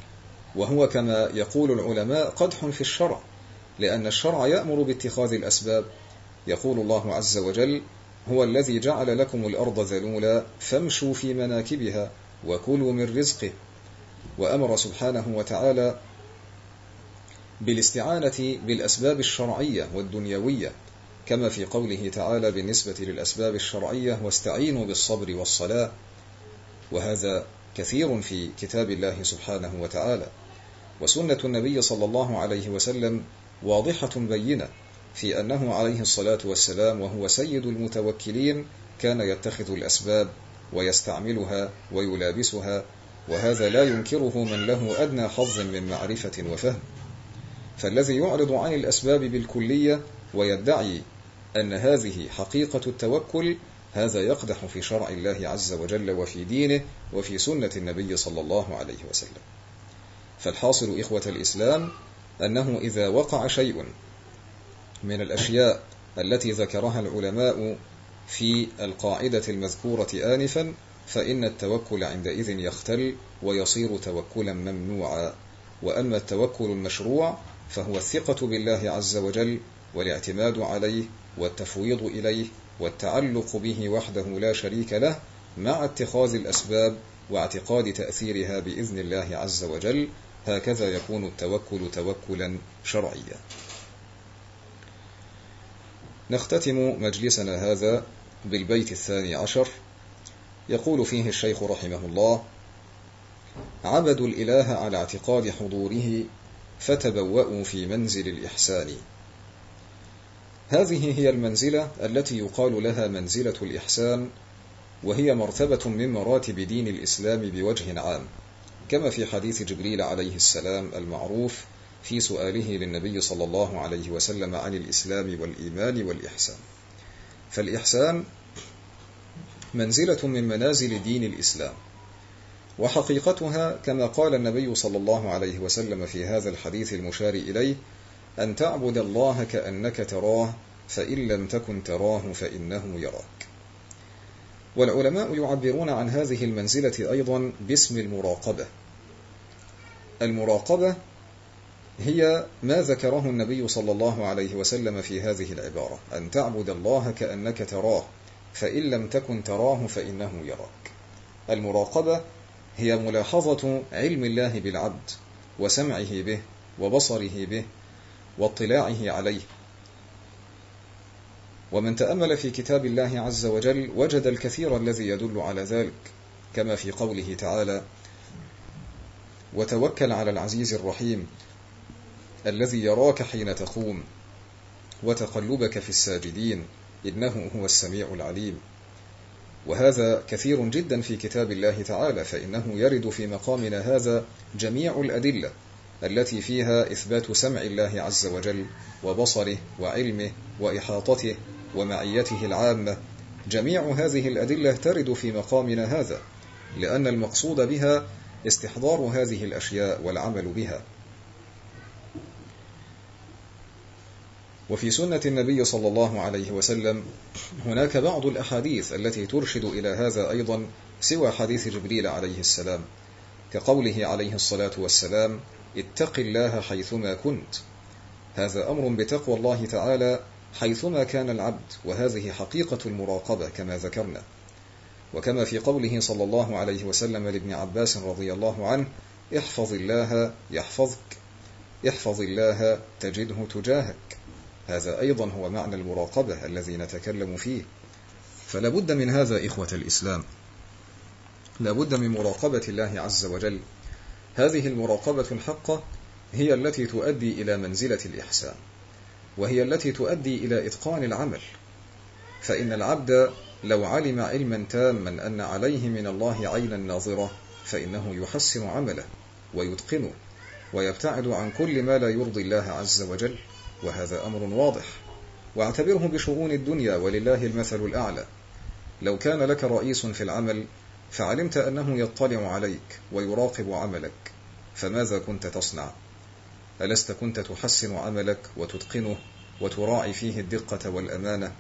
وهو كما يقول العلماء قدح في الشرع، لأن الشرع يأمر باتخاذ الأسباب. يقول الله عز وجل: هو الذي جعل لكم الأرض ذلولا فامشوا في مناكبها وكلوا من رزقه. وأمر سبحانه وتعالى بالاستعانة بالأسباب الشرعية والدنيوية، كما في قوله تعالى بالنسبة للأسباب الشرعية: واستعينوا بالصبر والصلاة. وهذا كثير في كتاب الله سبحانه وتعالى. وسنة النبي صلى الله عليه وسلم واضحة بينة في أنه عليه الصلاة والسلام وهو سيد المتوكلين كان يتخذ الأسباب ويستعملها ويلابسها، وهذا لا ينكره من له أدنى حظ من معرفة وفهم. فالذي يعرض عن الأسباب بالكلية ويدعي أن هذه حقيقة التوكل، هذا يقدح في شرع الله عز وجل وفي دينه وفي سنة النبي صلى الله عليه وسلم. فالحاصل إخوة الإسلام أنه إذا وقع شيء من الأشياء التي ذكرها العلماء في القاعدة المذكورة آنفا، فإن التوكل عندئذ يختل ويصير توكلا ممنوعا. وأما التوكل المشروع فهو الثقة بالله عز وجل والاعتماد عليه والتفويض إليه والتعلق به وحده لا شريك له، مع اتخاذ الأسباب واعتقاد تأثيرها بإذن الله عز وجل. هكذا يكون التوكل توكلا شرعيا. نختتم مجلسنا هذا بالبيت الثاني عشر، يقول فيه الشيخ رحمه الله: عبدوا الإله على اعتقاد حضوره فتبوأوا في منزل الإحسان. هذه هي المنزلة التي يقال لها منزلة الإحسان، وهي مرتبة من مراتب دين الإسلام بوجه عام، كما في حديث جبريل عليه السلام المعروف في سؤاله للنبي صلى الله عليه وسلم عن الإسلام والإيمان والإحسان. فالإحسان منزلة من منازل دين الإسلام، وحقيقتها كما قال النبي صلى الله عليه وسلم في هذا الحديث المشار إليه: أن تعبد الله كأنك تراه فإن لم تكن تراه فإنه يراك. والعلماء يعبرون عن هذه المنزلة أيضا باسم المراقبة. المراقبة هي ما ذكره النبي صلى الله عليه وسلم في هذه العبارة: أن تعبد الله كأنك تراه فإن لم تكن تراه فإنه يراك. المراقبة هي ملاحظة علم الله بالعبد وسمعه به وبصره به واطلاعه عليه. ومن تأمل في كتاب الله عز وجل وجد الكثير الذي يدل على ذلك، كما في قوله تعالى: وتوكل على العزيز الرحيم الذي يراك حين تقوم وتقلبك في الساجدين إنه هو السميع العليم. وهذا كثير جدا في كتاب الله تعالى، فإنه يرد في مقامنا هذا جميع الأدلة التي فيها إثبات سمع الله عز وجل وبصره وعلمه وإحاطته ومعيته العامة. جميع هذه الأدلة ترد في مقامنا هذا، لأن المقصود بها استحضار هذه الأشياء والعمل بها. وفي سنة النبي صلى الله عليه وسلم هناك بعض الأحاديث التي ترشد إلى هذا أيضا سوى حديث جبريل عليه السلام، كقوله عليه الصلاة والسلام: اتق الله حيثما كنت. هذا أمر بتقوى الله تعالى حيثما كان العبد، وهذه حقيقة المراقبة كما ذكرنا. وكما في قوله صلى الله عليه وسلم لابن عباس رضي الله عنه: احفظ الله يحفظك، احفظ الله تجده تجاهك. هذا أيضا هو معنى المراقبة الذي نتكلم فيه. فلا بد من هذا إخوة الإسلام، لا بد من مراقبة الله عز وجل. هذه المراقبة الحقة هي التي تؤدي إلى منزلة الإحسان، وهي التي تؤدي إلى إتقان العمل. فإن العبد لو علم علما تاما أن عليه من الله عينا ناظرة فإنه يحسن عمله ويتقنه ويبتعد عن كل ما لا يرضي الله عز وجل، وهذا أمر واضح. واعتبره بشؤون الدنيا ولله المثل الأعلى. لو كان لك رئيس في العمل فعلمت أنه يطلع عليك ويراقب عملك، فماذا كنت تصنع؟ ألست كنت تحسن عملك وتتقنه وتراعي فيه الدقة والأمانة؟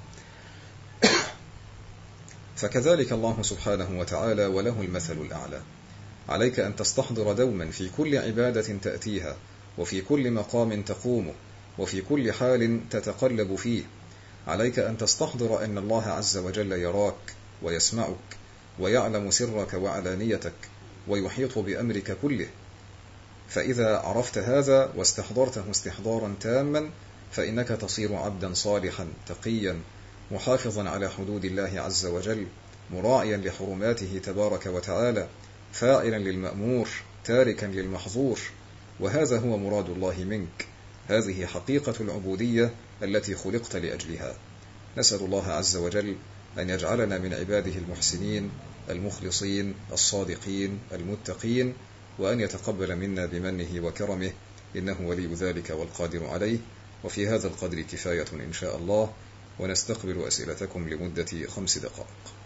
فكذلك الله سبحانه وتعالى وله المثل الأعلى. عليك أن تستحضر دوما في كل عبادة تأتيها، وفي كل مقام تقومه، وفي كل حال تتقلب فيه، عليك أن تستحضر أن الله عز وجل يراك ويسمعك ويعلم سرك وعلانيتك ويحيط بأمرك كله. فإذا عرفت هذا واستحضرته استحضارا تاما فإنك تصير عبدا صالحا تقيا محافظا على حدود الله عز وجل، مراعيا لحرماته تبارك وتعالى، فاعلا للمأمور تاركا للمحظور. وهذا هو مراد الله منك، هذه حقيقة العبودية التي خلقت لأجلها. نسأل الله عز وجل أن يجعلنا من عباده المحسنين المخلصين الصادقين المتقين، وأن يتقبل منا بمنه وكرمه، إنه ولي ذلك والقادر عليه. وفي هذا القدر كفاية إن شاء الله، ونستقبل أسئلتكم لمدة خمس دقائق.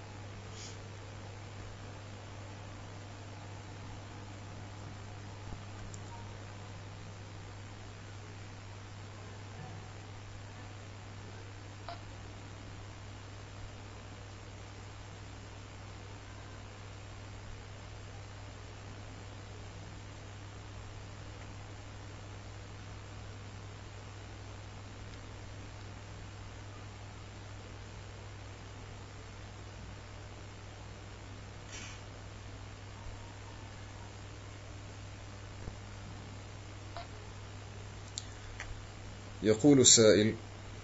يقول السائل: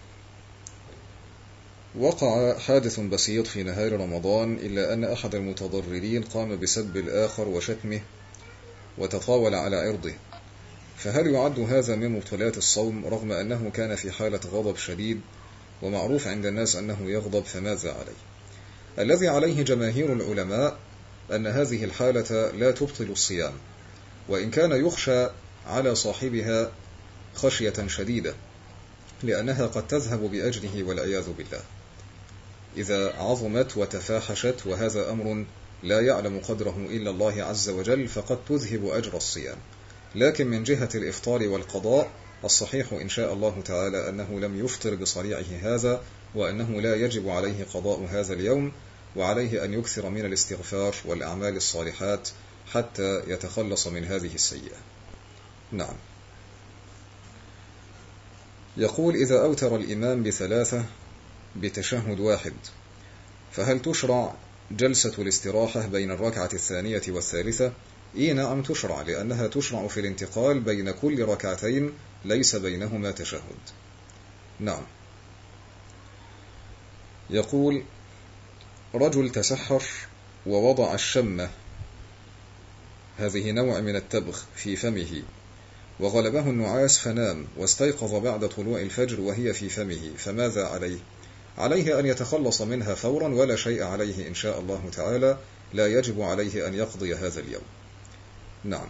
وقع حادث بسيط في نهار رمضان، إلا أن أحد المتضررين قام بسب الآخر وشتمه وتطاول على عرضه، فهل يعد هذا من مبطلات الصوم رغم أنه كان في حالة غضب شديد ومعروف عند الناس أنه يغضب، فماذا عليه؟ الذي عليه جماهير العلماء أن هذه الحالة لا تبطل الصيام، وإن كان يخشى على صاحبها خشية شديدة، لأنها قد تذهب بأجره والعياذ بالله إذا عظمت وتفاحشت، وهذا أمر لا يعلم قدره إلا الله عز وجل، فقد تذهب أجر الصيام. لكن من جهة الإفطار والقضاء الصحيح إن شاء الله تعالى أنه لم يفطر بصريعه هذا، وأنه لا يجب عليه قضاء هذا اليوم، وعليه أن يكثر من الاستغفار والأعمال الصالحات حتى يتخلص من هذه السيئة. نعم. يقول: إذا أوتر الإمام بثلاثة بتشهد واحد، فهل تشرع جلسة الاستراحة بين الركعة الثانية والثالثة؟ إيه نعم تشرع، لأنها تشرع في الانتقال بين كل ركعتين ليس بينهما تشهد. نعم. يقول: رجل تسحر ووضع الشمة، هذه نوع من التبغ، في فمه، وغلبه النعاس فنام واستيقظ بعد طلوع الفجر وهي في فمه، فماذا عليه؟ عليه أن يتخلص منها فورا، ولا شيء عليه إن شاء الله تعالى، لا يجب عليه أن يقضي هذا اليوم. نعم.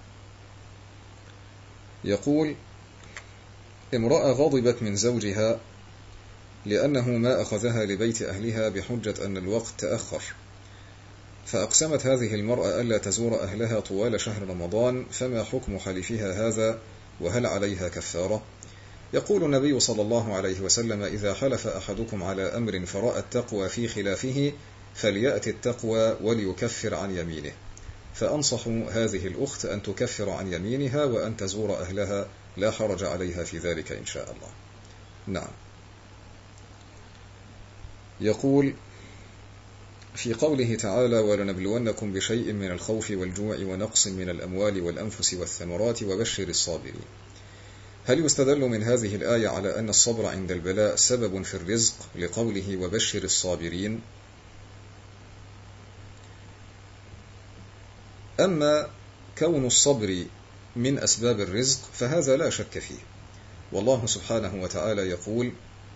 يقول: امرأة غضبت من زوجها لأنه ما أخذها لبيت أهلها بحجة أن الوقت تأخر، فأقسمت هذه المرأة ألا تزور أهلها طوال شهر رمضان، فما حكم حلفها هذا، وهل عليها كفارة؟ يقول النبي صلى الله عليه وسلم: إذا حلف أحدكم على أمر فرأى التقوى في خلافه فليأتي التقوى وليكفر عن يمينه. فأنصح هذه الأخت أن تكفر عن يمينها وأن تزور أهلها، لا حرج عليها في ذلك إن شاء الله. نعم. يقول: في قوله تعالى: ولنبلونكم بشيء من الخوف والجوع ونقص من الأموال والأنفس والثمرات وبشر الصابرين، هل يستدل من هذه الآية على أن الصبر عند البلاء سبب في الرزق لقوله وبشر الصابرين؟ أما كون الصبر من أسباب الرزق فهذا لا شك فيه، والله سبحانه وتعالى يقول: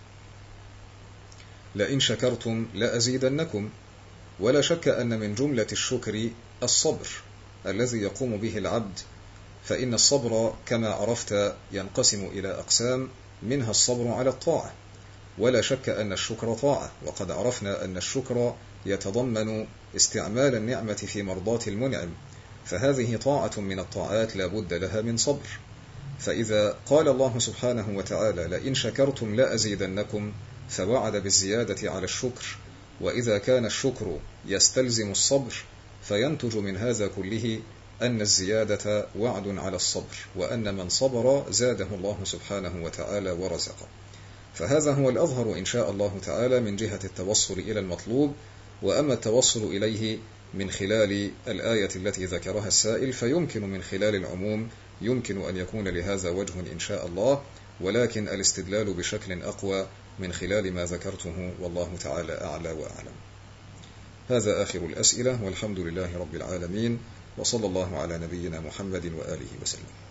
لئن شكرتم لأزيدنكم. ولا شك أن من جملة الشكر الصبر الذي يقوم به العبد، فإن الصبر كما عرفت ينقسم إلى أقسام، منها الصبر على الطاعة، ولا شك أن الشكر طاعة، وقد عرفنا أن الشكر يتضمن استعمال النعمة في مرضاة المنعم، فهذه طاعة من الطاعات لا بد لها من صبر. فإذا قال الله سبحانه وتعالى: لئن شكرتم لأزيدنكم، فوعد بالزيادة على الشكر، وإذا كان الشكر يستلزم الصبر فينتج من هذا كله أن الزيادة وعد على الصبر، وأن من صبر زاده الله سبحانه وتعالى ورزقه. فهذا هو الأظهر إن شاء الله تعالى من جهة التوصل إلى المطلوب. وأما التوصل إليه من خلال الآية التي ذكرها السائل فيمكن من خلال العموم، يمكن أن يكون لهذا وجه إن شاء الله، ولكن الاستدلال بشكل أقوى من خلال ما ذكرته، والله تعالى أعلى وأعلم. هذا آخر الأسئلة، والحمد لله رب العالمين، وصلى الله على نبينا محمد وآله وسلم.